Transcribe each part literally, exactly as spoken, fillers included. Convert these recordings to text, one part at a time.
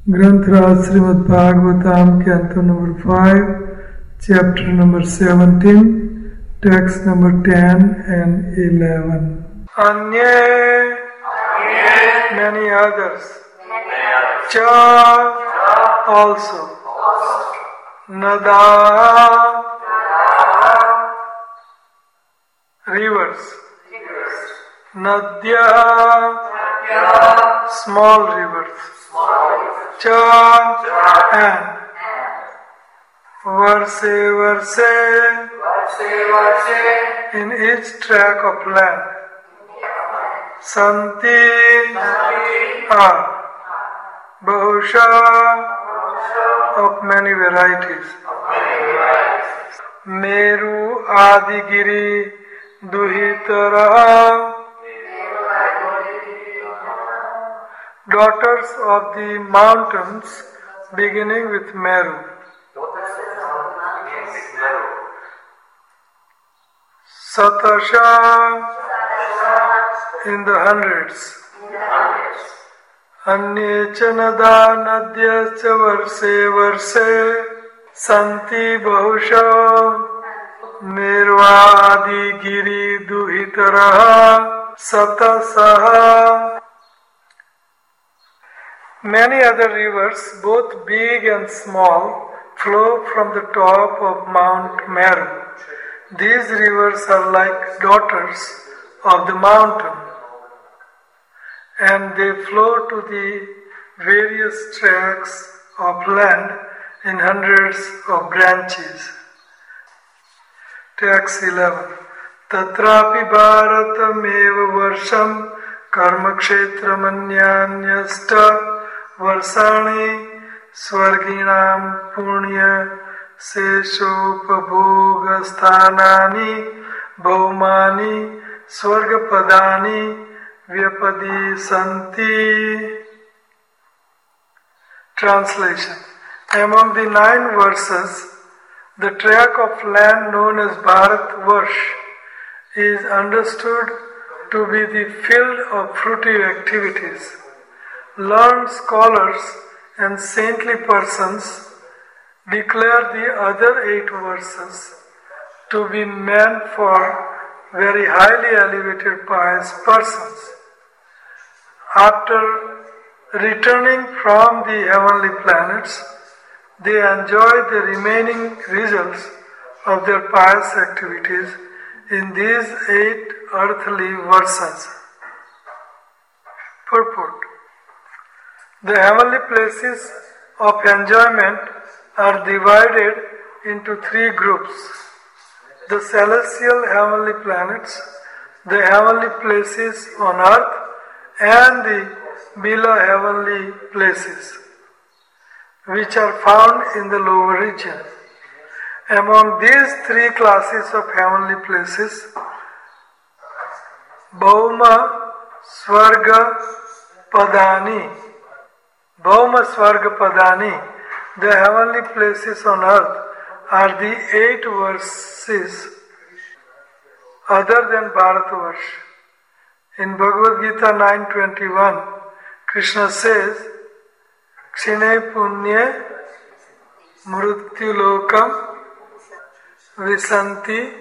Granth Srimad Bhagavatam, Canto number five, chapter number seventeen, text number ten and eleven. Anye, many others, cha, also, nada, rivers, nadya, small rivers, cha, and Varse, Varse, in each track of land, Santi, are, Bahusha, of many varieties, Meru, Adigiri, Duhitara, daughters of the mountains beginning with Meru. Satasha, in the hundreds. Anyechanada nadyascha varse varse santi bahusha Mervadi giri duhitaraha satasaha. Many other rivers, both big and small, flow from the top of Mount Meru. These rivers are like daughters of the mountain, and they flow to the various tracts of land in hundreds of branches. Text eleven. Tatrapi bharatameva varsham karma kshetra manyanyasta Varsani Swarginam Punya Seshopabhoga Sthanani Bhaumani Swargapadani Vyapadi Santi. Translation. Among the nine verses, the tract of land known as Bharatvarsh is understood to be the field of fruitive activities. Learned scholars and saintly persons declare the other eight verses to be meant for very highly elevated pious persons. After returning from the heavenly planets, they enjoy the remaining results of their pious activities in these eight earthly verses. Purport. The heavenly places of enjoyment are divided into three groups: the celestial heavenly planets, the heavenly places on earth, and the below heavenly places, which are found in the lower region. Among these three classes of heavenly places, Bhauma Swarga Padani, Bhauma Swarga Padani, the heavenly places on earth, are the eight verses other than Bharatvarsh. In Bhagavad Gita nine twenty-one, Krishna says, Kshine Punye Mrutyulokam Visanti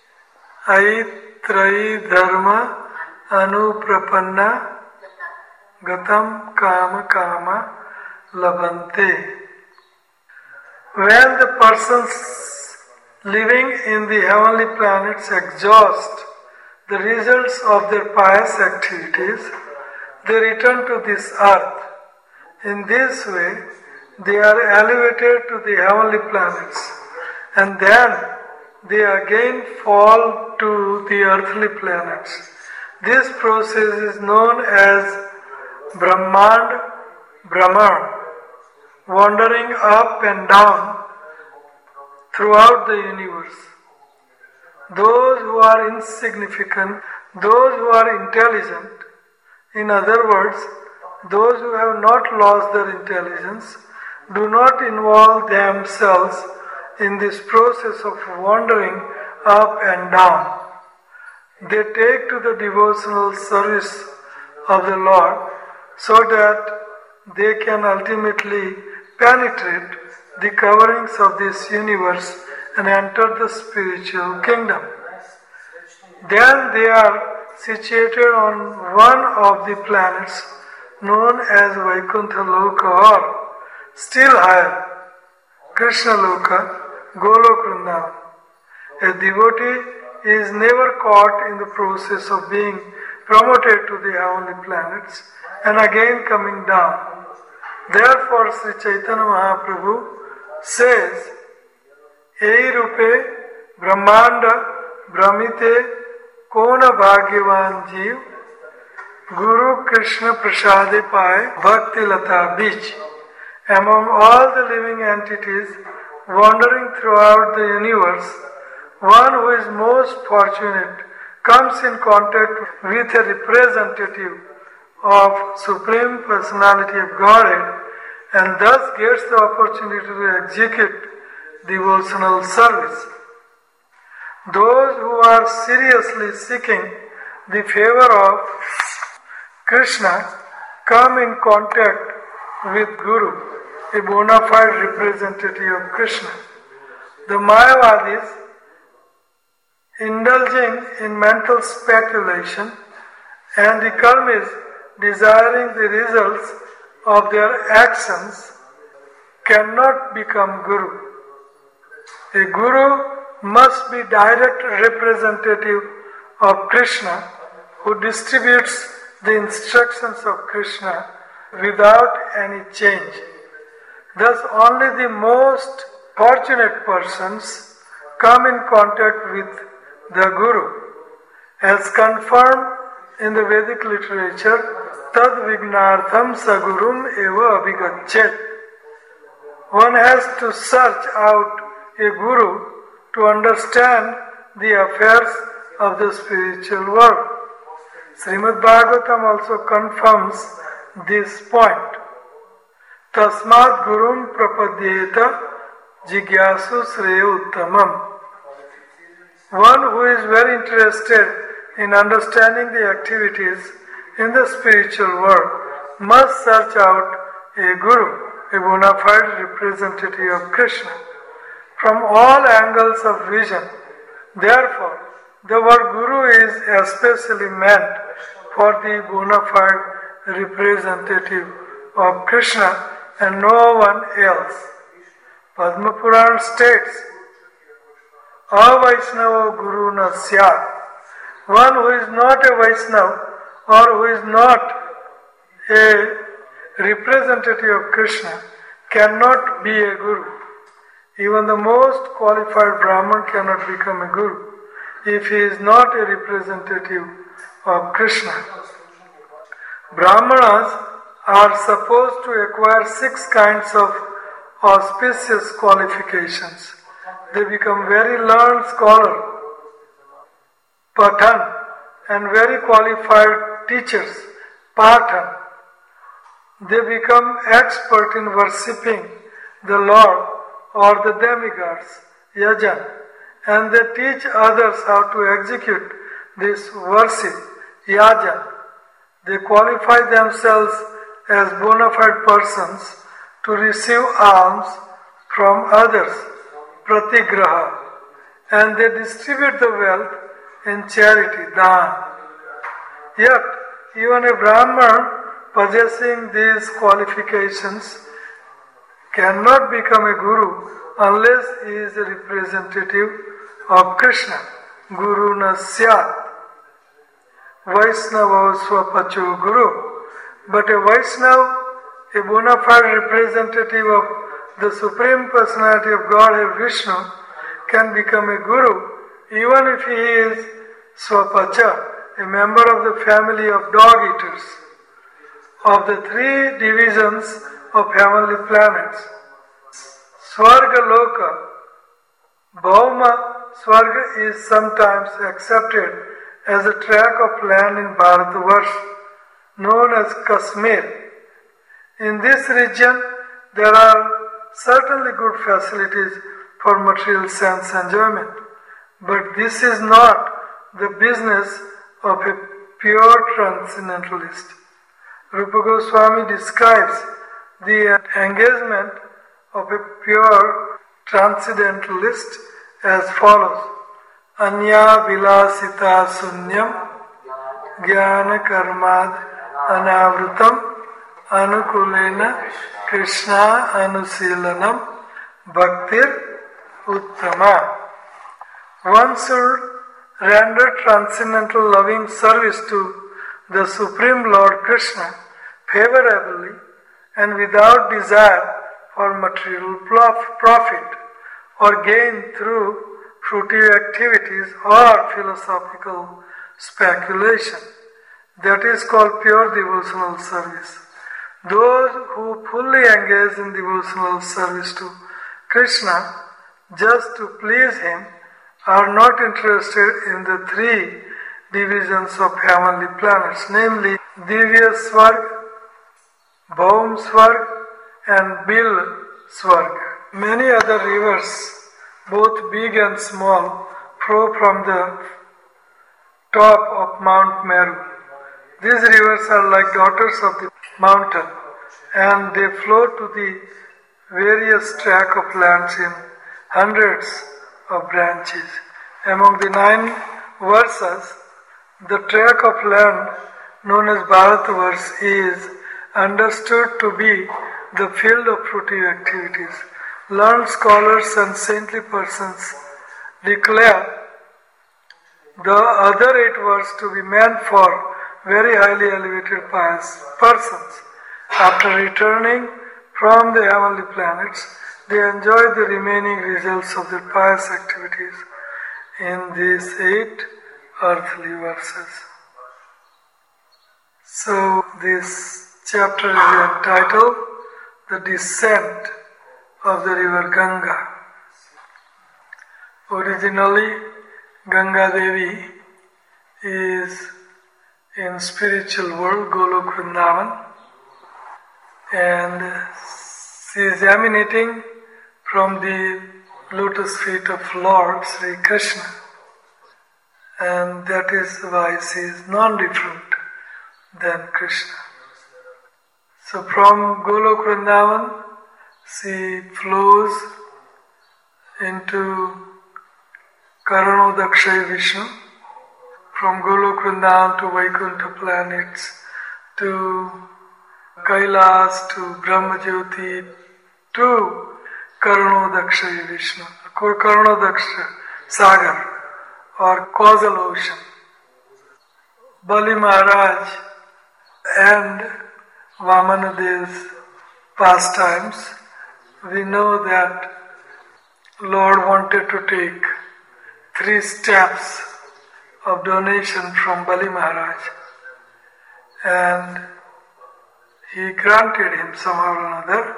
Aitrayi Dharma Anuprapanna Gatam Kama Kama Labhante. When the persons living in the heavenly planets exhaust the results of their pious activities, they return to this earth. In this way, they are elevated to the heavenly planets, and then they again fall to the earthly planets. This process is known as Brahmand Brahman, wandering up and down throughout the universe. Those who are insignificant, those who are intelligent, in other words, those who have not lost their intelligence, do not involve themselves in this process of wandering up and down. They take to the devotional service of the Lord so that they can ultimately penetrate the coverings of this universe and enter the spiritual kingdom. Then they are situated on one of the planets known as Vaikuntha Loka, or still higher, Krishna Loka, Golok Vrindavan. A devotee is never caught in the process of being promoted to the heavenly planets and again coming down. Therefore, Sri Chaitanya Mahaprabhu says, Ei rupe brahmanda brahmite kona bhagyavan jeev Guru Krishna prasade paye bhakti lata beach. Among all the living entities wandering throughout the universe, one who is most fortunate comes in contact with a representative of Supreme Personality of Godhead and thus gets the opportunity to execute devotional service. Those who are seriously seeking the favor of Krishna come in contact with Guru, a bona fide representative of Krishna. The Mayavadis, indulging in mental speculation, and the Karmis, desiring the results of their actions, cannot become Guru. A Guru must be direct representative of Krishna, who distributes the instructions of Krishna without any change. Thus only the most fortunate persons come in contact with the Guru. As confirmed in the Vedic literature, tad vignartham sagurum eva abhigachet. One has to search out a Guru to understand the affairs of the spiritual world. Srimad Bhagavatam also confirms this point. Tasmat gurum prapadyeta jigyasu sreya uttamam. One who is very interested in understanding the activities in the spiritual world must search out a Guru, a bona fide representative of Krishna, from all angles of vision. Therefore, the word Guru is especially meant for the bona fide representative of Krishna and no one else. Padma Purana states, Avaishnava Guru na syat. One who is not a Vaishnava or who is not a representative of Krishna cannot be a Guru. Even the most qualified Brahman cannot become a Guru if he is not a representative of Krishna. Brahmanas are supposed to acquire six kinds of auspicious qualifications. They become very learned scholars, Pathan, and very qualified teachers, Pathan. They become expert in worshipping the Lord or the demigods, Yajan, and they teach others how to execute this worship, Yajan. They qualify themselves as bona fide persons to receive alms from others, Pratigraha, and they distribute the wealth in charity, Dan. Yet, even a Brahman possessing these qualifications cannot become a Guru unless he is a representative of Krishna. Guru na syat. Vaisnava swapacho Guru. But a Vaishnava, a bona fide representative of the Supreme Personality of Godhead Vishnu, can become a Guru even if he is Swapacha, a member of the family of dog eaters. Of the three divisions of heavenly planets, Swarga Loka, Bhauma Swarga is sometimes accepted as a tract of land in Bharatavarsha known as Kashmir. In this region, there are certainly good facilities for material sense enjoyment, but this is not the business of a pure transcendentalist. Rupa Goswami describes the engagement of a pure transcendentalist as follows. Anya vilasita sunyam jnana karmad anavrutam anukulena krishna anusilanam bhaktir uttama. One should render transcendental loving service to the Supreme Lord Krishna favorably and without desire for material profit or gain through fruitive activities or philosophical speculation. That is called pure devotional service. Those who fully engage in devotional service to Krishna just to please him are not interested in the three divisions of heavenly planets, namely Divya Swarg, Bhaum Swarg and Bil Swarg. Many other rivers, both big and small, flow from the top of Mount Meru. These rivers are like daughters of the mountain, and they flow to the various tract of lands in hundreds of branches. Among the nine versas, the tract of land known as Bharatvarsh is understood to be the field of fruitive activities. Learned scholars and saintly persons declare the other eight verses to be meant for very highly elevated pious persons. After returning from the heavenly planets, they enjoy the remaining results of their pious activities in these eight earthly verses. So this chapter is entitled The Descent of the River Ganga. Originally, Ganga Devi is in spiritual world, Golok Vrindavan, and she is emanating from the lotus feet of Lord Sri Krishna, and that is why she is non-different than Krishna. So from Golok Vrindavan, she flows into Karanodakshay Vishnu, from Golok Vrindavan to Vaikuntha planets, to Kailas, to Brahmajyoti, to Karanodakshay Vishnu, Karanodaksha Sagar or causal ocean. Bali Maharaj and Vamanadev's pastimes, we know that Lord wanted to take three steps of donation from Bali Maharaj, and he granted him somehow or another.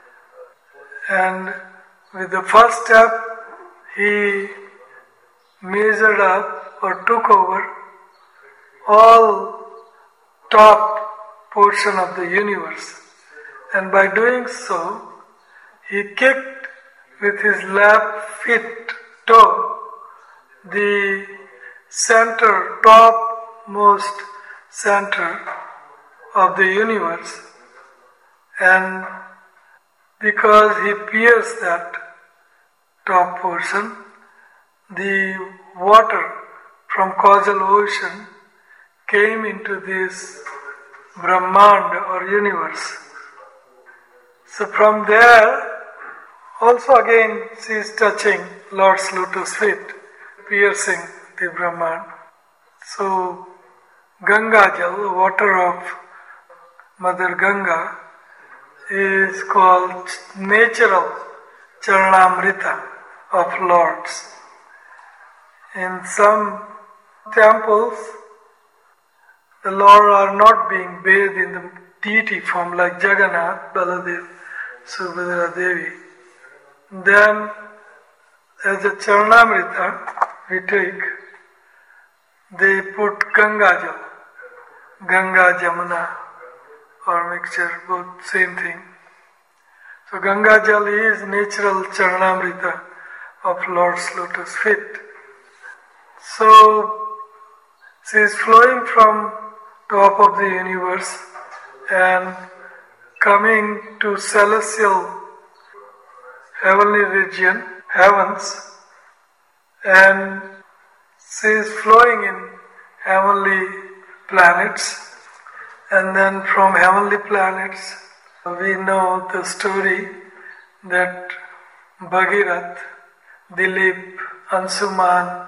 And with the first step, he measured up or took over all top portion of the universe, and by doing so, he kicked with his left foot toe the center, topmost center of the universe, and because he pierced that top portion, the water from causal ocean came into this Brahmand or universe. So from there, also again she is touching Lord's lotus feet, piercing the Brahman. So Ganga Jal, the water of Mother Ganga, is called natural Charanamrita of Lords. In some temples, the Lord are not being bathed in the deity form like Jagannath, Baladev, Subhadra Devi. Then, as a Charanamrita we take, they put Ganga Jal, Ganga Jamuna, or mixture, both same thing. So Ganga Jal is natural Charanamrita of Lord's lotus feet. So she is flowing from top of the universe, and coming to celestial heavenly region, heavens, and she is flowing in heavenly planets, and then from heavenly planets we know the story that Bhagirath, Dilip, Ansuman,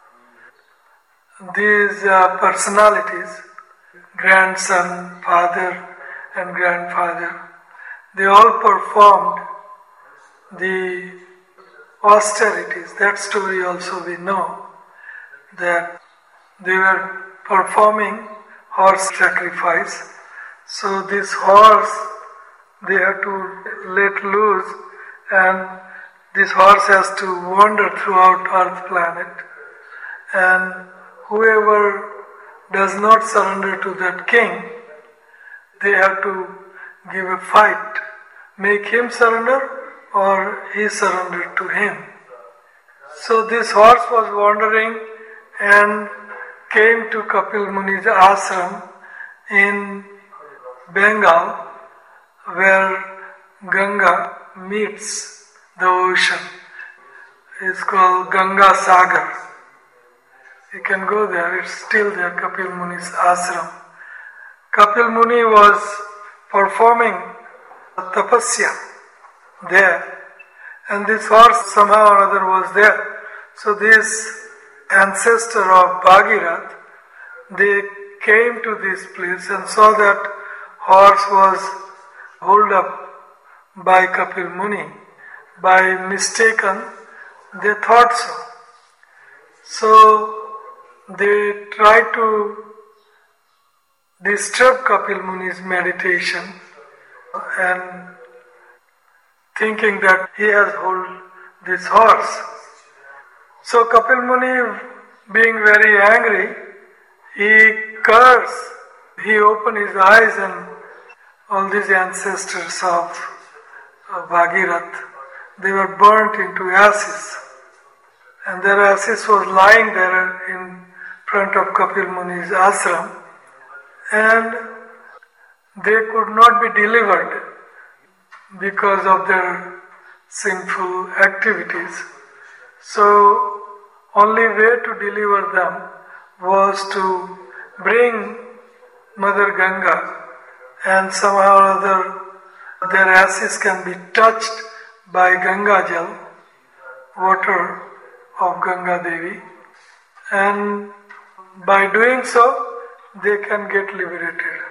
these uh, personalities, grandson, father and grandfather, they all performed the austerities. That story also we know, that they were performing horse sacrifice. So this horse they have to let loose, and this horse has to wander throughout Earth planet, and whoever does not surrender to that king, they have to give a fight, make him surrender or he surrender to him. So this horse was wandering and came to Kapil Muni's ashram in Bengal, where Ganga meets the ocean. It's called Ganga Sagar. You can go there, it's still there, Kapil Muni's ashram. Kapil Muni was performing a tapasya there, and this horse somehow or other was there. So this ancestor of Bhagirath, they came to this place and saw that horse was held up by Kapil Muni. By mistaken, they thought so. So they tried to disturb Kapil Muni's meditation, and thinking that he has hold this horse. So Kapil Muni, being very angry, he cursed, he opened his eyes, and all these ancestors of Bhagirath, they were burnt into ashes. And their ashes was lying there in front of Kapil Muni's ashram, and they could not be delivered because of their sinful activities. So only way to deliver them was to bring Mother Ganga, and somehow or other their ashes can be touched by Ganga Jal, water of Ganga Devi, and by doing so they can get liberated.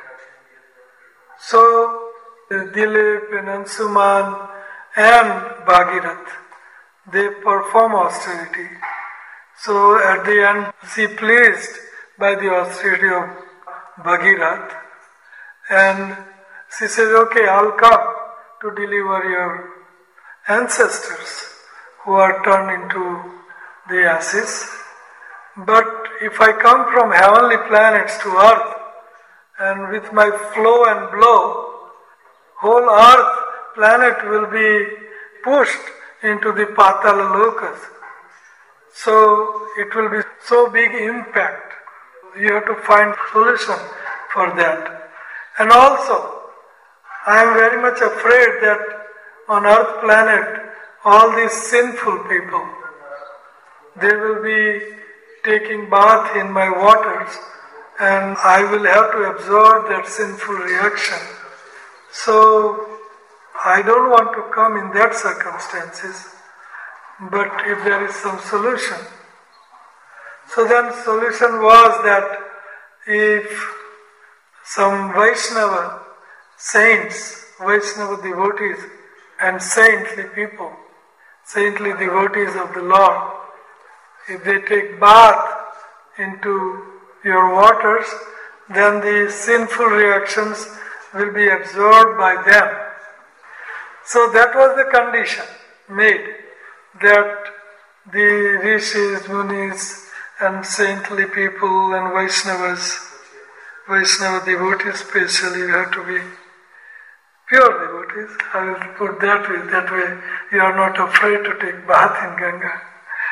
So Dilip and Ansuman and Bhagirath, they perform austerity. So at the end, she pleased by the austerity of Bhagirath, and she says, okay, I'll come to deliver your ancestors who are turned into the ashes. But if I come from heavenly planets to earth, and with my flow and blow, whole earth planet will be pushed into the Patala Lokas. So it will be so big impact. You have to find solution for that. And also, I am very much afraid that on earth planet, all these sinful people, they will be taking bath in my waters, and I will have to absorb that sinful reaction. So I don't want to come in that circumstances, but if there is some solution. So then solution was that if some Vaishnava saints, Vaishnava devotees and saintly people, saintly devotees of the Lord, if they take bath into your waters, then the sinful reactions will be absorbed by them. So that was the condition made, that the rishis, munis and saintly people and Vaishnavas, Vaishnava devotees especially, have to be pure devotees. I will put that way, that way you are not afraid to take bath in Ganga.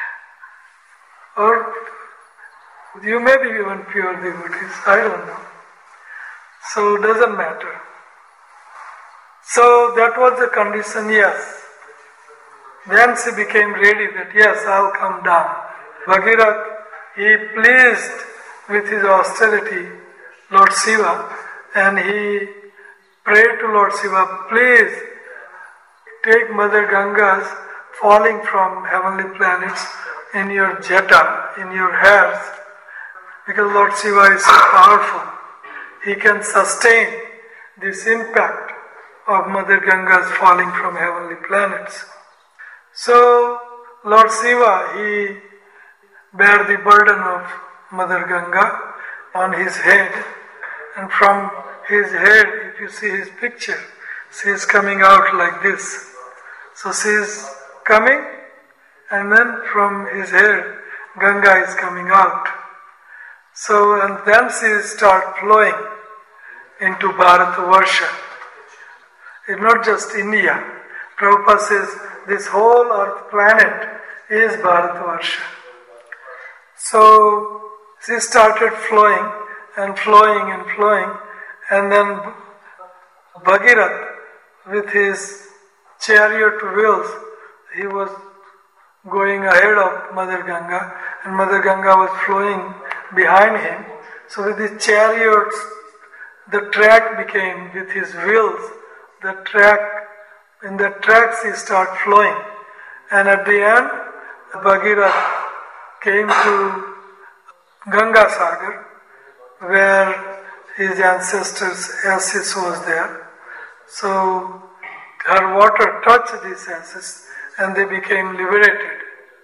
Or you may be even pure devotees, I don't know. So it doesn't matter. So that was the condition, yes. Then she became ready that yes, I'll come down. Bhagirath, he pleased with his austerity Lord Shiva, and he prayed to Lord Shiva, please take Mother Ganga's falling from heavenly planets in your jeta, in your hairs, because Lord Shiva is so powerful. He can sustain this impact of Mother Ganga's falling from heavenly planets. So Lord Shiva, he bear the burden of Mother Ganga on his head, and from his head, if you see his picture, she is coming out like this. So she is coming, and then from his head, Ganga is coming out. So, and then she start flowing into Bharatavarsha. It's not just India. Prabhupada says this whole earth planet is Bharatavarsha. So she started flowing and flowing and flowing, and then Bhagirath, with his chariot wheels, he was going ahead of Mother Ganga, and Mother Ganga was flowing behind him. So with his chariots, the track became, with his wheels, the track, in the tracks he started flowing. And at the end, Bhagirath came to Ganga Sagar, where his ancestors' ashes was there. So her water touched these ashes and they became liberated.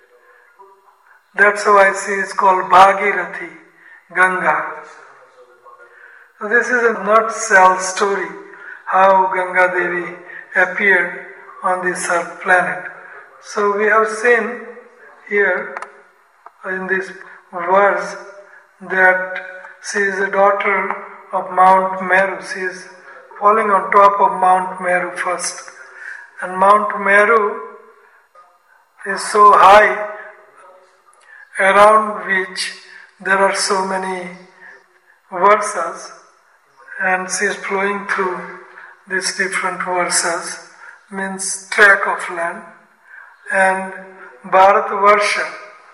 That's why she is called Bhagirathi, Ganga. So this is a nutshell story how Ganga Devi appeared on this earth planet. So we have seen here in this verse that she is a daughter of Mount Meru. She is falling on top of Mount Meru first. And Mount Meru is so high, around which there are so many versas, and she is flowing through these different versas, means tract of land. And Bharatavarsha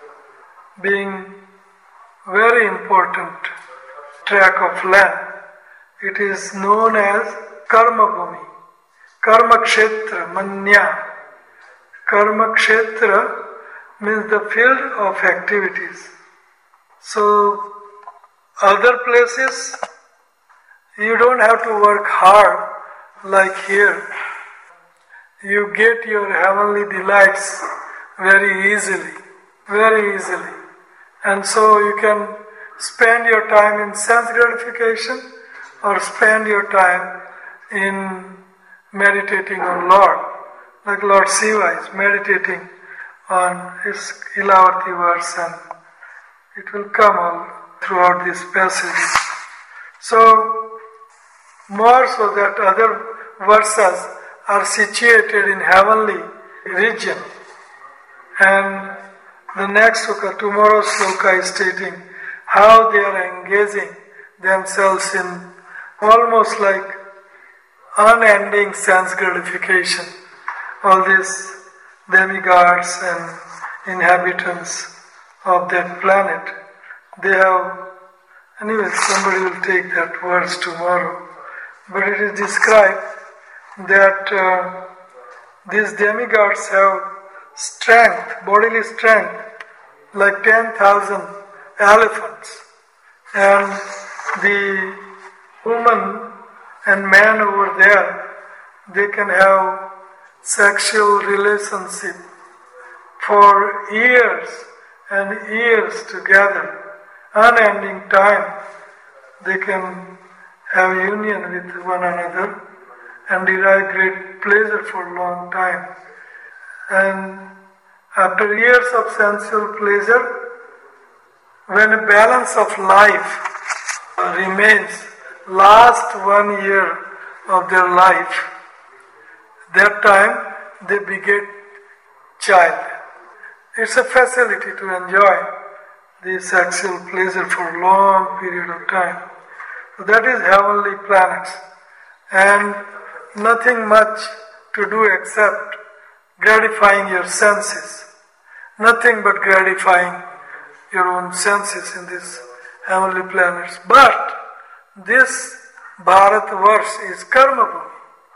being very important tract of land, it is known as Karma Bhumi, Karma Kshetra, Manya. Karma Kshetra means the field of activities. So, other places, you don't have to work hard like here. You get your heavenly delights very easily, very easily. And so you can spend your time in sense gratification or spend your time in meditating on Lord. Like Lord Shiva is meditating on his Ilavati verse, and it will come all throughout this passage. So, more so that other versas are situated in heavenly region. And the next sloka, tomorrow's sloka, is stating how they are engaging themselves in almost like unending sense gratification. All these demigods and inhabitants of that planet, they have, anyway, somebody will take that verse tomorrow, but it is described that uh, these demigods have strength, bodily strength, like ten thousand elephants, and the woman and man over there, they can have sexual relationship for years and years together, unending time. They can have union with one another and derive great pleasure for a long time. And after years of sensual pleasure, when a balance of life remains, last one year of their life, that time they beget child. It's a facility to enjoy the sexual pleasure for a long period of time. So that is heavenly planets. And nothing much to do except gratifying your senses. Nothing but gratifying your own senses in these heavenly planets. But this Bharatvarsh is Karma Bhumi.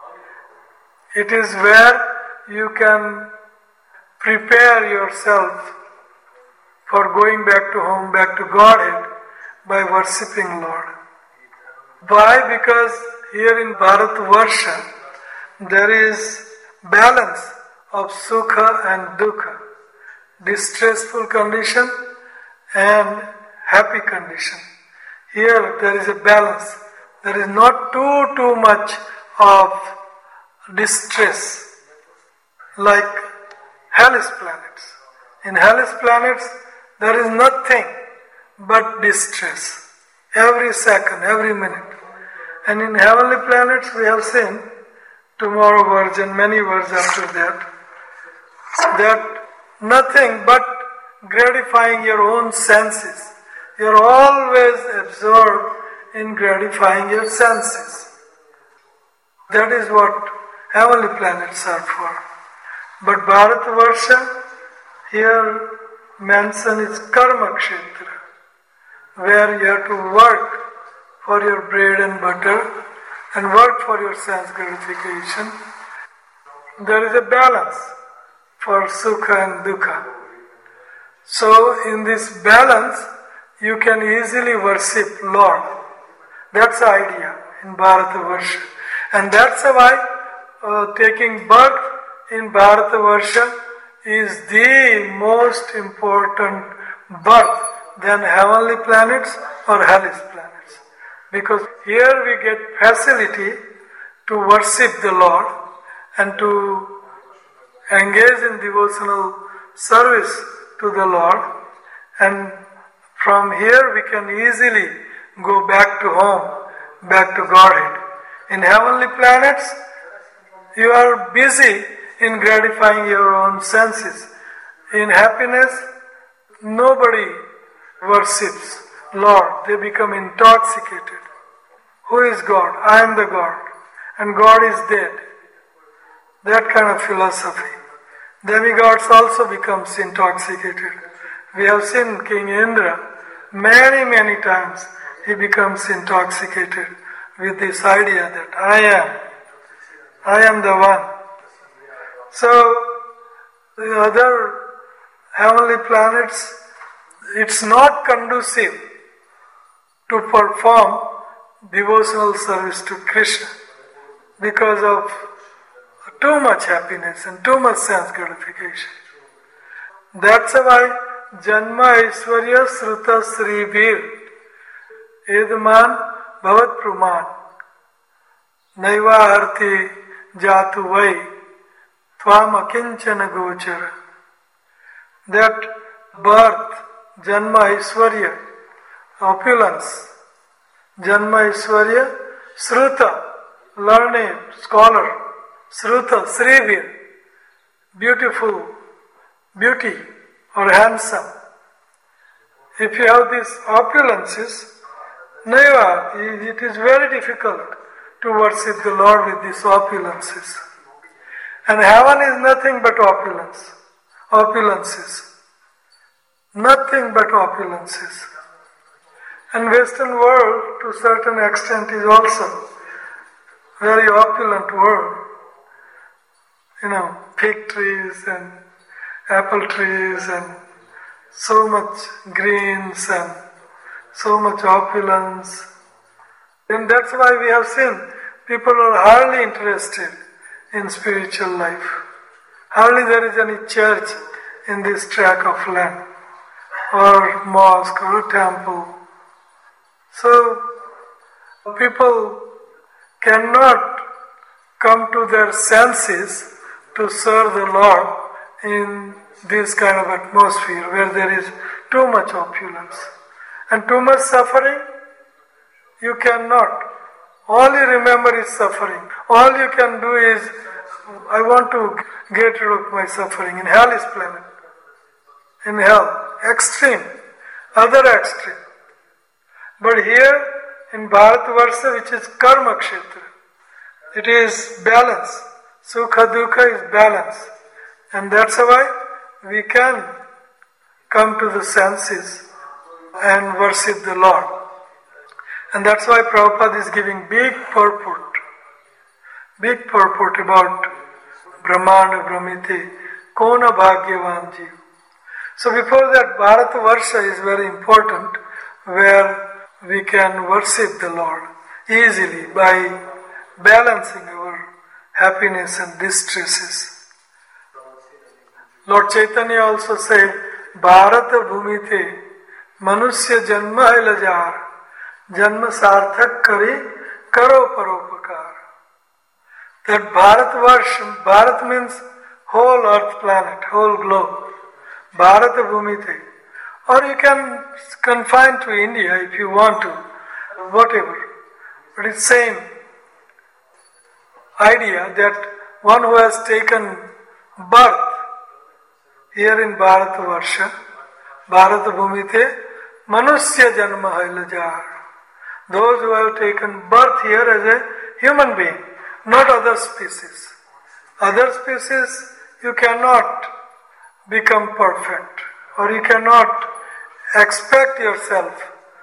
It is where you can prepare yourself for going back to home, back to Godhead by worshipping Lord. Why? Because here in Bharatvarsha there is balance of Sukha and Dukkha, distressful condition and happy condition. Here there is a balance. There is not too too much of distress like hellish planets. In hellish planets there is nothing but distress every second, every minute. And in heavenly planets we have seen tomorrow words and many words after that, that nothing but gratifying your own senses. You are always absorbed in gratifying your senses. That is what heavenly planets are for. But Bharatvarsha here mentioned is Karma Kshetra, where you have to work for your bread and butter and work for your sense gratification. There is a balance for Sukha and Dukkha. So in this balance, you can easily worship Lord. That's the idea in Bharatavarsha. And that's why uh, taking birth in Bharatavarsha is the most important birth than heavenly planets or hellish planets. Because here we get facility to worship the Lord and to engage in devotional service to the Lord, and from here we can easily go back to home, back to Godhead. In heavenly planets, you are busy in gratifying your own senses. In happiness, nobody worships Lord. They become intoxicated. Who is God? I am the God. And God is dead. That kind of philosophy. Demigods also becomes intoxicated. We have seen King Indra many, many times. He becomes intoxicated with this idea that I am. I am the one. So, the other heavenly planets, it's not conducive to perform devotional service to Krishna because of too much happiness and too much sense gratification. That's why Janma Aishwarya Sruta Sribhir Edman Bhavat Praman Naiva Arti Jatu Vai Tvam Akinchana Gochara. That birth, Janma Aishwarya, opulence, Janma Aishwarya, Sruta, learned, scholar, Sruta, Srivir, beautiful, beauty or handsome. If you have these opulences, Naiva, it is very difficult to worship the Lord with these opulences. And heaven is nothing but opulence, opulences. Nothing but opulences. And Western world, to a certain extent, is also very opulent world. You know, fig trees and apple trees and so much greens and so much opulence. And that's why we have seen people are hardly interested in spiritual life. Hardly there is any church in this tract of land, or mosque or a temple. So people cannot come to their senses to serve the Lord in this kind of atmosphere where there is too much opulence and too much suffering. You cannot. All you remember is suffering. All you can do is, I want to get rid of my suffering. In hell is planet. In hell, extreme, other extreme. But here in Bharatvarsha, which is Karma Kshetra, it is balance. Sukha Dukha is balance. And that's why we can come to the senses and worship the Lord. And that's why Prabhupada is giving big purport, big purport about Brahmana Brahmite, Kona Bhagyavan Jiv. So before that, Bharata Varsha is very important, where we can worship the Lord easily by balancing our happiness and distresses. Lord Chaitanya also said, Bharata Bhumite Manusya Janma Ilajar Janma Sarthak Kari Karo Paropakar. That Bharatvarsh, Bharat means whole earth planet, whole globe. Bharata Bhumite. Or you can confine to India if you want to, whatever. But it's same idea that one who has taken birth here in Bharatavarsha, Bharata Bhumite, Manusya Janma Hailajar. Those who have taken birth here as a human being, not other species. Other species, you cannot become perfect, or you cannot expect yourself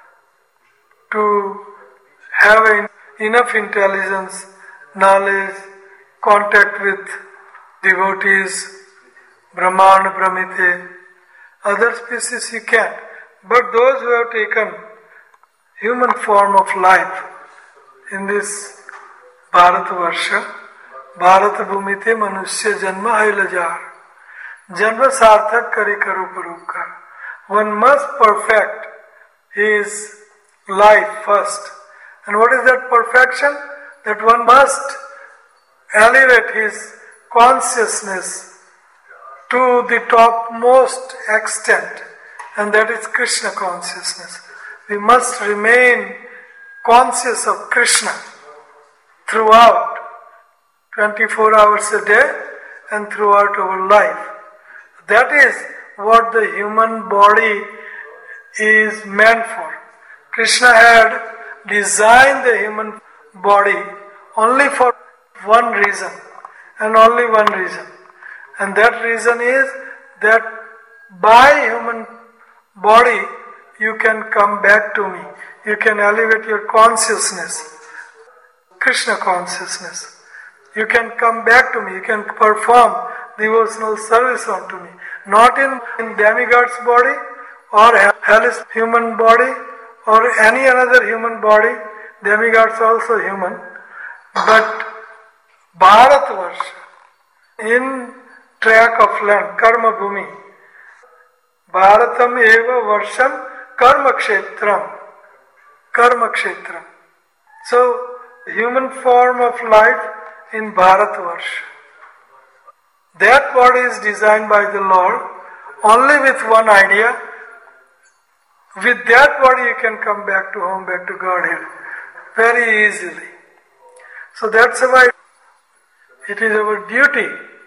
to have enough intelligence, knowledge, contact with devotees, Brahmana, Brahmite. Other species you can. But those who have taken human form of life in this Bharatavarsha, Bharata Bhumite Manusya Janma Hailajar, Janma Sarthak Kari Karu Parupkar. One must perfect his life first. And what is that perfection? That one must elevate his consciousness to the topmost extent, and that is Krishna consciousness. We must remain conscious of Krishna throughout, twenty-four hours a day and throughout our life. That is what the human body is meant for. Krishna had designed the human body only for one reason, and only one reason. And that reason is that by human body you can come back to me. You can elevate your consciousness, Krishna consciousness. You can come back to me. You can perform devotional service unto me. Not in, in demigod's body or hellish human body or any another human body. Demigods also human. But Bharatavarsha, in track of land, Karma Bhumi. Bharatam eva varsham karma kshetram. Karma kshetram. So, human form of life in Bharatavarsha. That body is designed by the Lord only with one idea. With that body you can come back to home, back to Godhead very easily. So that's why it is our duty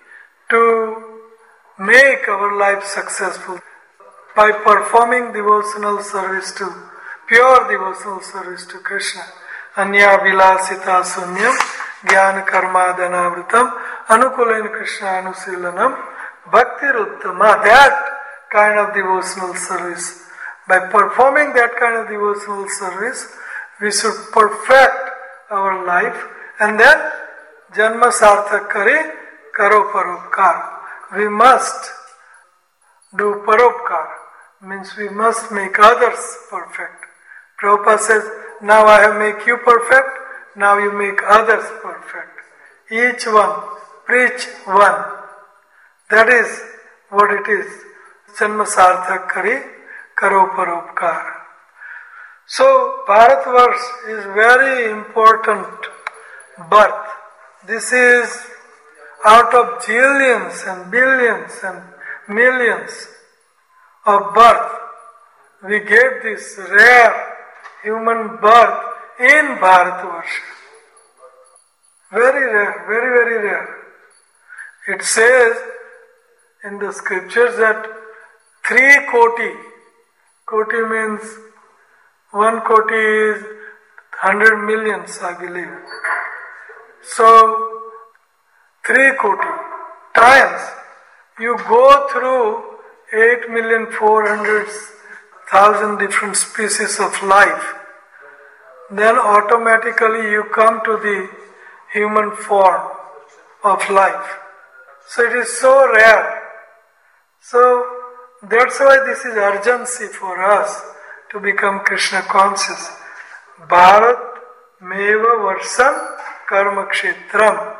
to make our life successful by performing devotional service to, pure devotional service to Krishna. Anya vilasita sunyam jnana karma dhanavritam anukulen Krishna anusilanam bhakti ruttama. That kind of devotional service. By performing that kind of devotional service, we should perfect our life, and then janma sarthak kare karo paropkar. We must do paropkar, means we must make others perfect. Prabhupada says, now I have made you perfect, now you make others perfect. Each one, preach one. That is what it is. Janma sarthak kare karo paropkar. So, Bharatvarsh is very important birth. This is out of jillions and billions and millions of birth. We get this rare human birth in Bharatvarsha. Very rare, very, very rare. It says in the scriptures that three koti, koti means one koti is hundred millions, I believe. So, three koti times you go through eight million four hundred thousand different species of life, then automatically you come to the human form of life. So it is so rare. So that's why this is urgency for us to become Krishna conscious. Bharat meva varsam karma kshetram.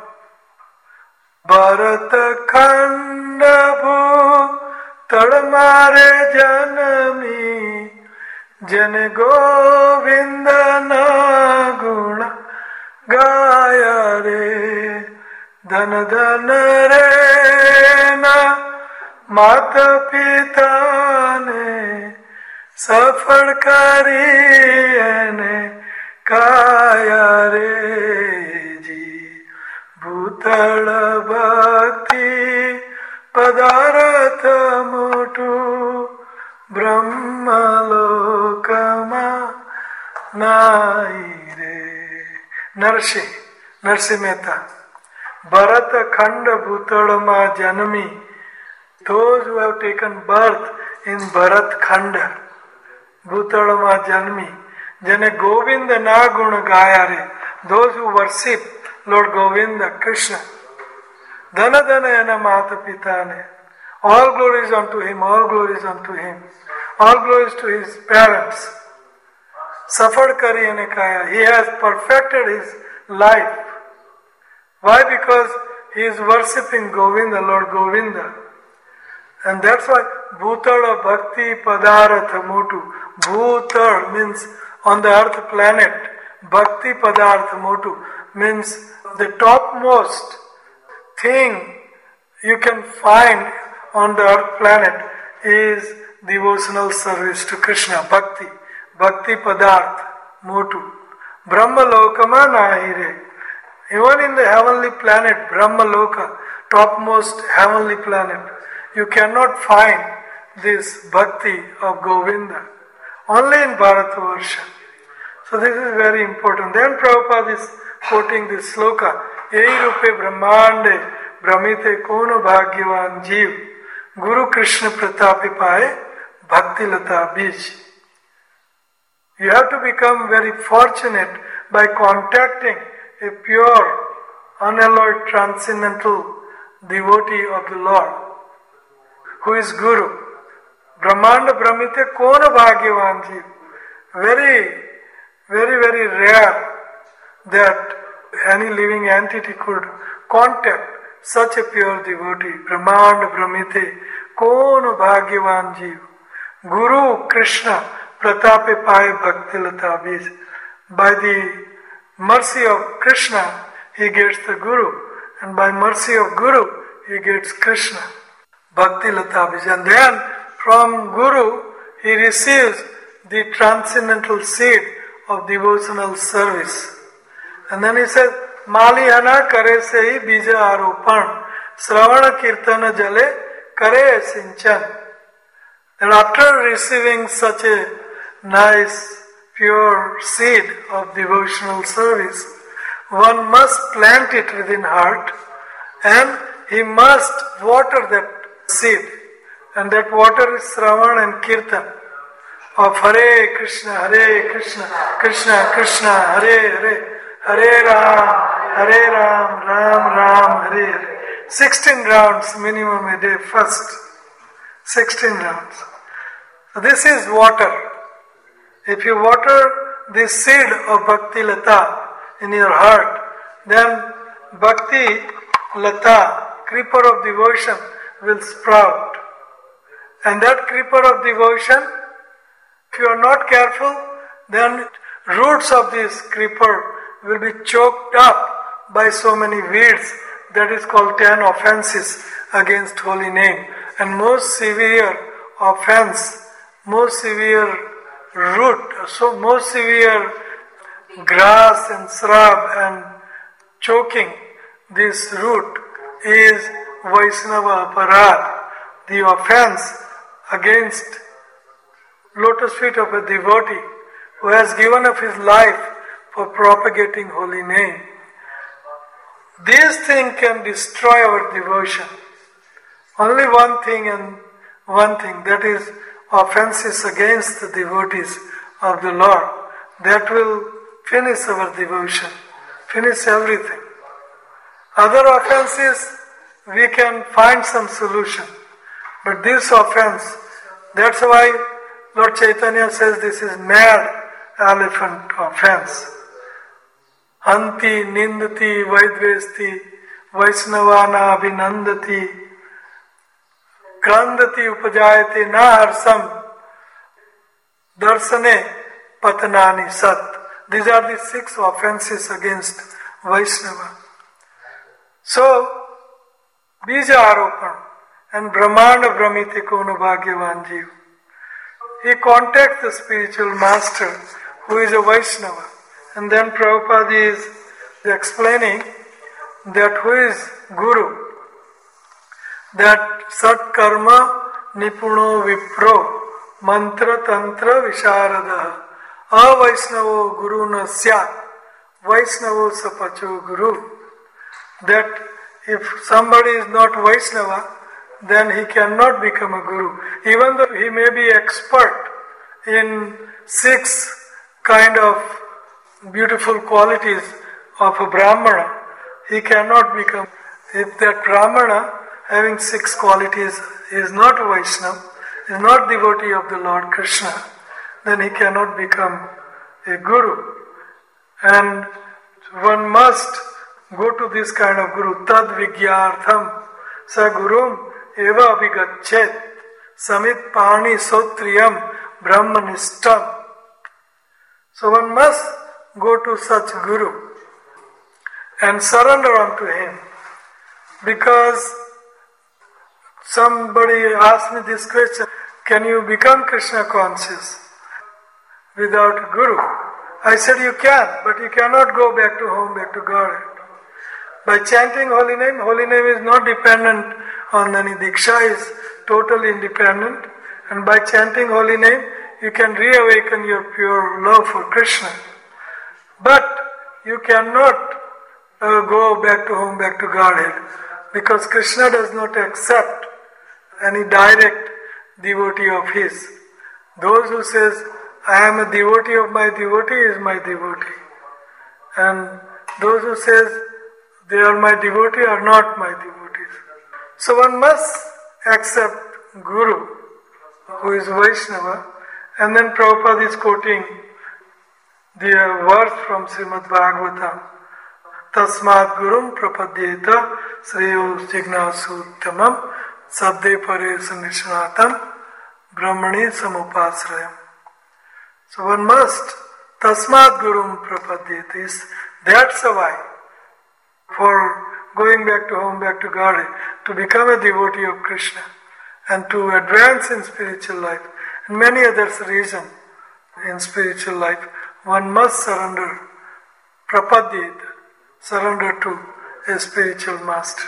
Bharat khanda bhu tadmare janami jan govinda na guna gaya re dhan dhan re na mata pita ne safal kari ne kaya re ji bhutal bhakti padartha motu brahma lokama nai re. Narsi, Narsi Mehta. Bharata khanda bhutalama janami. Those who have taken birth in Bharat khanda, bhutalama janami. Jane Govinda na guna gayare. Those who worship Lord Govinda, Krishna. Dhana dhana ena mata pitane. All glories unto him, all glories unto him. All glories to his parents. Safar kari ene kaya. He has perfected his life. Why? Because he is worshipping Govinda, Lord Govinda. And that's why Bhutala Bhakti Padartha Motu. Bhutal means on the earth planet. Bhakti Padartha Motu means the topmost thing you can find on the earth planet is devotional service to Krishna. Bhakti. Bhakti Padartha Motu. Brahma Lokama Nahire. Even in the heavenly planet, Brahma Loka, topmost heavenly planet, you cannot find this bhakti of Govinda. Only in Bharatavarsha. So this is very important. Then Prabhupada is quoting this sloka, Ei rupe brahmande brahmite kono bhagyavan jeev Guru Krishna pratapi paye bhakti lata bij. You have to become very fortunate by contacting a pure, unalloyed, transcendental devotee of the Lord, who is Guru. Brahmanda Brahmite Kona Bhagyavan Jeev. Very, very, very rare that any living entity could contact such a pure devotee. Brahmanda Brahmite Kona Bhagyavan Jeev. Guru Krishna Pratape Paye Bhakti Lata Bij. By the mercy of Krishna, he gets the Guru. And by mercy of Guru, he gets Krishna. Bhakti Lata Bij. And then from Guru, he receives the transcendental seed of devotional service. And then he says, Malihana kare se hi bija aropan, Sravana kirtana jale kare sinchan. And after receiving such a nice, pure seed of devotional service, one must plant it within heart and he must water that seed. And that water is Sravan and Kirtan of Hare Krishna, Hare Krishna, Krishna Krishna, Hare Hare, Hare Ram, Hare Ram, Ram Ram, Hare Hare. Sixteen rounds minimum a day first. Sixteen rounds. So this is water. If you water the seed of Bhakti Lata in your heart, then Bhakti Lata, creeper of devotion, will sprout. And that creeper of devotion, if you are not careful, then roots of this creeper will be choked up by so many weeds. That is called ten offenses against holy name. And most severe offense, most severe root, so most severe grass and shrub and choking this root is Vaisnava Aparad, the offense against lotus feet of a devotee who has given up his life for propagating holy name. These things can destroy our devotion. Only one thing and one thing, that is offenses against the devotees of the Lord, that will finish our devotion, finish everything. Other offenses, we can find some solution. But this offense, that's why Lord Chaitanya says this is mad elephant offense. Anti nindati vaidvesti vaisnavana abhinandati krandati upajayate na harsam darsane patanani sat. These are the six offenses against Vaishnava. So, bija aropan and brahmana brahmite kono bhagyavan jiv. He contacts the spiritual master who is a Vaishnava. And then Prabhupada is explaining that who is Guru? That Sat Karma Nipuno Vipro Mantra Tantra Visharada A Vaishnavo Guru na Syat Vaishnavo Sapacho Guru. That if somebody is not Vaishnava, then he cannot become a Guru. Even though he may be expert in six kind of beautiful qualities of a Brahmana, he cannot become. If that Brahmana having six qualities is not a Vaishnava, is not devotee of the Lord Krishna, then he cannot become a Guru. And one must go to this kind of Guru. Tad Vigyartham Sa Gurum Eva Abhigachet Samit Pani Sotriyam Brahmanistam. So one must go to such Guru and surrender unto him. Because somebody asked me this question, can you become Krishna conscious without a Guru? I said you can, but you cannot go back to home, back to Godhead. By chanting holy name, holy name is not dependent on any diksha, is totally independent. And by chanting holy name, you can reawaken your pure love for Krishna. But you cannot uh, go back to home, back to Godhead, because Krishna does not accept any direct devotee of his. Those who says, I am a devotee of my devotee is my devotee. And those who says, they are my devotee are not my devotees. So one must accept Guru, who is Vaishnava. And then Prabhupada is quoting the verse from Srimad Bhagavatam. Tasmat Gurum Prapadyeta Sreyo Jignasuttamam Sabde Pares Nishnatam Brahmani Samupasrayam. So one must Tasmat Gurum Prapadyeta. That's why for going back to home, back to Godhead, to become a devotee of Krishna and to advance in spiritual life and many other reasons in spiritual life, one must surrender, prapadyeta, surrender to a spiritual master.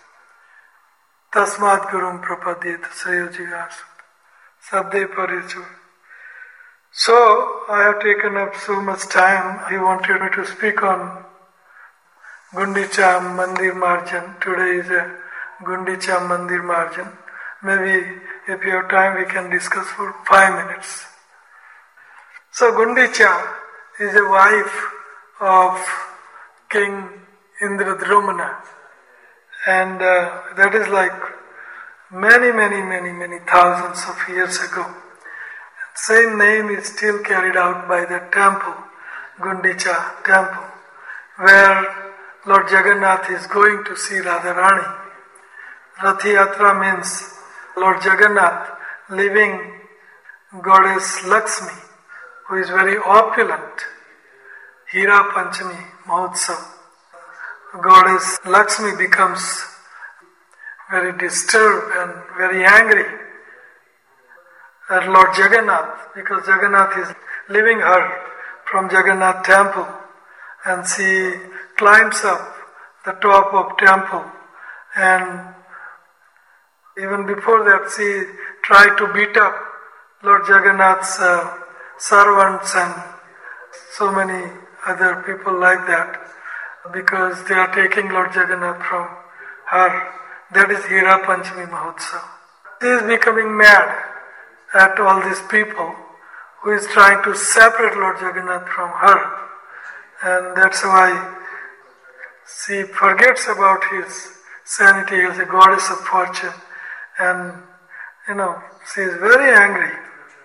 Tasmat Gurum Prapadyeta Sreyojigasu Sabde Parichu. So, I have taken up so much time. He wanted me to speak on Gundicha Mandir Marjan. Today is a Gundicha Mandir Marjan. Maybe if you have time we can discuss for five minutes. So Gundicha is a wife of King Indradrumana, and uh, that is like many, many, many, many thousands of years ago. Same name is still carried out by the temple, Gundicha temple, where Lord Jagannath is going to see Radharani. Rath Yatra means Lord Jagannath leaving Goddess Lakshmi, who is very opulent. Hira Panchami Mahotsav. Goddess Lakshmi becomes very disturbed and very angry at Lord Jagannath, because Jagannath is leaving her from Jagannath temple, and she climbs up the top of temple, and even before that she tried to beat up Lord Jagannath's uh, servants and so many other people like that. because they are taking Lord Jagannath from her. That is Hira Panchami Mahotsav. She is becoming mad at all these people who is trying to separate Lord Jagannath from her. And that's why she forgets about his sanity as a goddess of fortune. And, you know, she is very angry.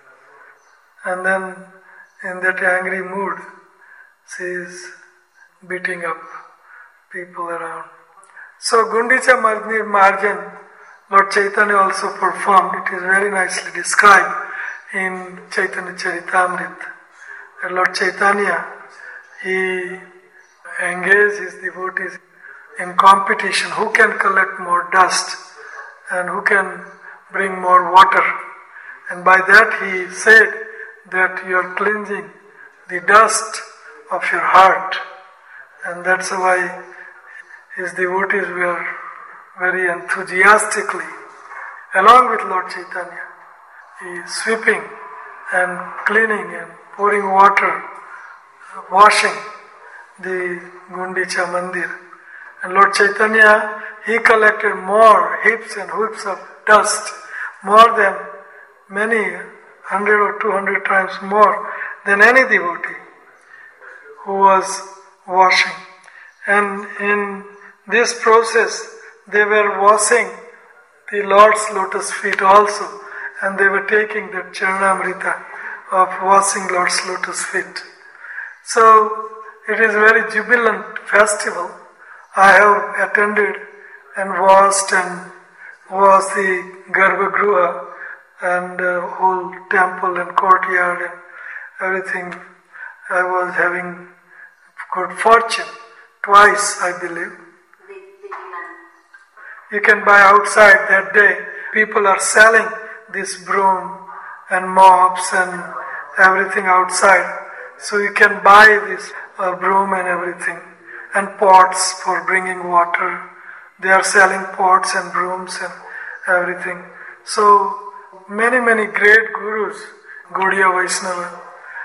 And then in that angry mood, she is beating up people around. So Gundicha Marjan, Lord Chaitanya also performed. It is very nicely described in Chaitanya Charitamrita. And Lord Chaitanya, he engaged his devotees in competition. Who can collect more dust and who can bring more water? And by that he said that you are cleansing the dust of your heart. And that's why his devotees were very enthusiastically, along with Lord Chaitanya, he is sweeping and cleaning and pouring water, washing the Gundicha Mandir. And Lord Chaitanya, he collected more heaps and heaps of dust, more than many hundred or two hundred times more than any devotee who was washing. And in this process, they were washing the Lord's lotus feet also, and they were taking the Charanamrita of washing Lord's lotus feet. So it is a very jubilant festival. I have attended and watched and was the Garbhagruha and uh, whole temple and courtyard and everything. I was having good fortune twice, I believe. You can buy outside that day. People are selling this broom and mops and everything outside. So you can buy this uh, broom and everything, and pots for bringing water. They are selling pots and brooms and everything. So many, many great gurus, Gaudiya Vaishnava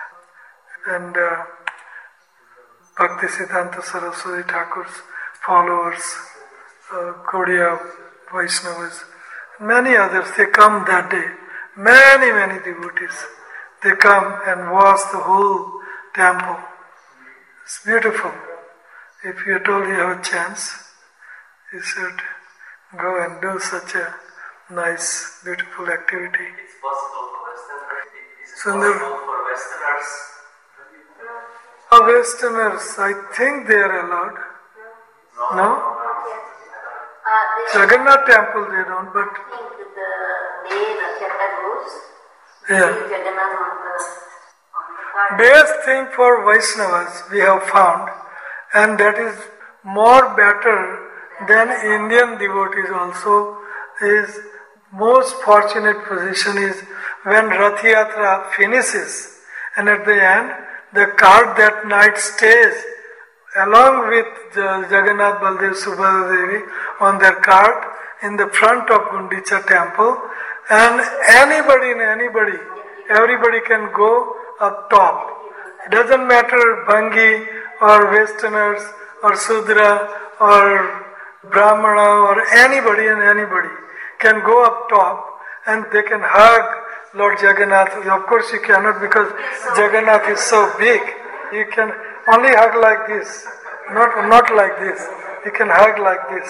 and uh, Bhaktisiddhanta Saraswati Thakur's followers, uh, Gaudiya Vaishnavas, many others, they come that day. Many, many devotees. They come and wash the whole temple. It's beautiful. If you are told you have a chance, you should go and do such a nice, beautiful activity. It's possible for Westerners. Is it So possible for Westerners? Uh, Westerners, I think they are allowed. No? No? Uh, Jagannath temple they don't, but I think the day Rath Yatra goes, yeah. Jagannath on the, on the cart. Best thing for Vaishnavas we have found, and that is more better than Indian devotees also, is most fortunate position is when Rath Yatra finishes and at the end the cart that night stays along with Jagannath, Baldev, Subhadra Devi on their cart in the front of Gundicha temple, and anybody and anybody, everybody can go up top. It doesn't matter Bhangi or Westerners or Sudra or Brahmana or anybody and anybody can go up top and they can hug Lord Jagannath. Of course you cannot because Jagannath is so big. You can only hug like this, not, not like this. You can hug like this.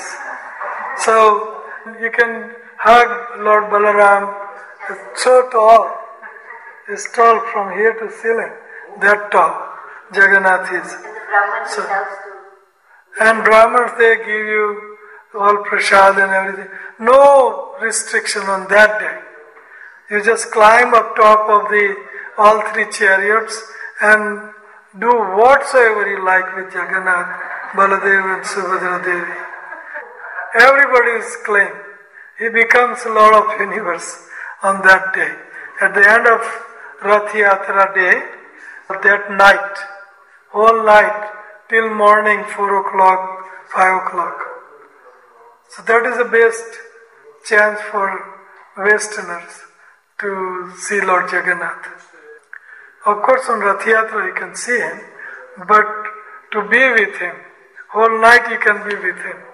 So you can hug Lord Balaram. It's so tall. It's tall from here to ceiling. That tall Jagannath is. And the Brahman So- helps to. And Brahmins, they give you all prasad and everything. No restriction on that day. You just climb up top of the all three chariots and do whatsoever you like with Jagannath, Baladev and Subhadra Devi. Everybody is clean. He becomes Lord of Universe on that day. At the end of Rath Yatra day, that night, whole night, till morning, four o'clock, five o'clock. So that is the best chance for Westerners to see Lord Jagannath. Of course on Rath Yatra you can see him, but to be with him Whole night you can be with him.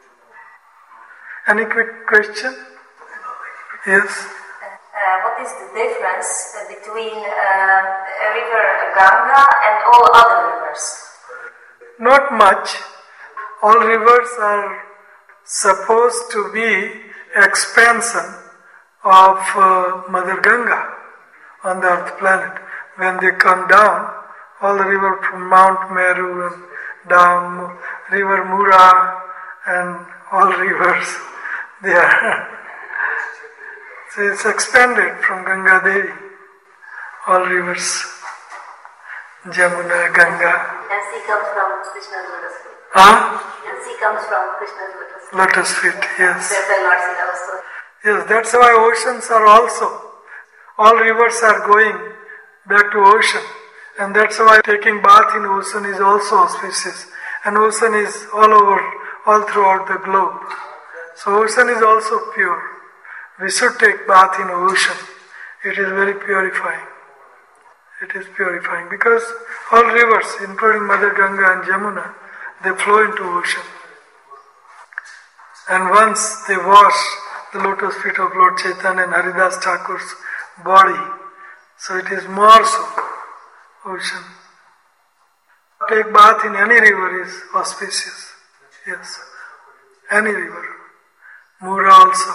Any quick question? Yes? Uh, what is the difference uh, between uh, river Ganga and all other rivers? Not much. All rivers are supposed to be expansion of uh, Mother Ganga on the earth planet. When they come down, all the river from Mount Meru and down, river Mura and all rivers, they are. So it's expanded from Ganga Devi, all rivers, Jamuna, Ganga. And she comes from Krishna's lotus feet. Huh? And she comes from Krishna's lotus feet. Lotus feet, yes. That's why Lord Sita also. Yes, that's why oceans are also, all rivers are going back to ocean. And that's why taking bath in ocean is also auspicious. And ocean is all over, all throughout the globe. So ocean is also pure. We should take bath in ocean. It is very purifying. It is purifying because all rivers, including Mother Ganga and Jamuna, they flow into ocean. And once they wash the lotus feet of Lord Chaitanya and Haridas Thakur's body, so it is more so ocean. Take bath in any river is auspicious. Yes. Any river. Mura also.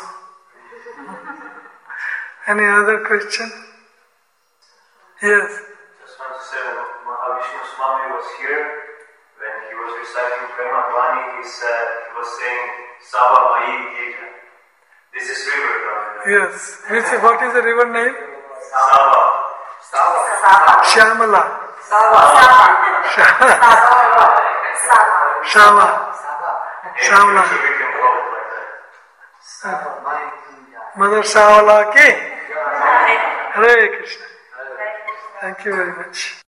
Any other question? Yes. Just want to say, when Mahavishnu Swami was here, when he was reciting Prema Vani, he said, he was saying, Sava Mai Gita. This is river God. Yes. Which, what is the river name? Sava. Sava. Shyamala. Sava. Sava. Shava. And Shyamala. usually we can call it like that. Mother Shavala ki. Hare Krishna. Thank you very much.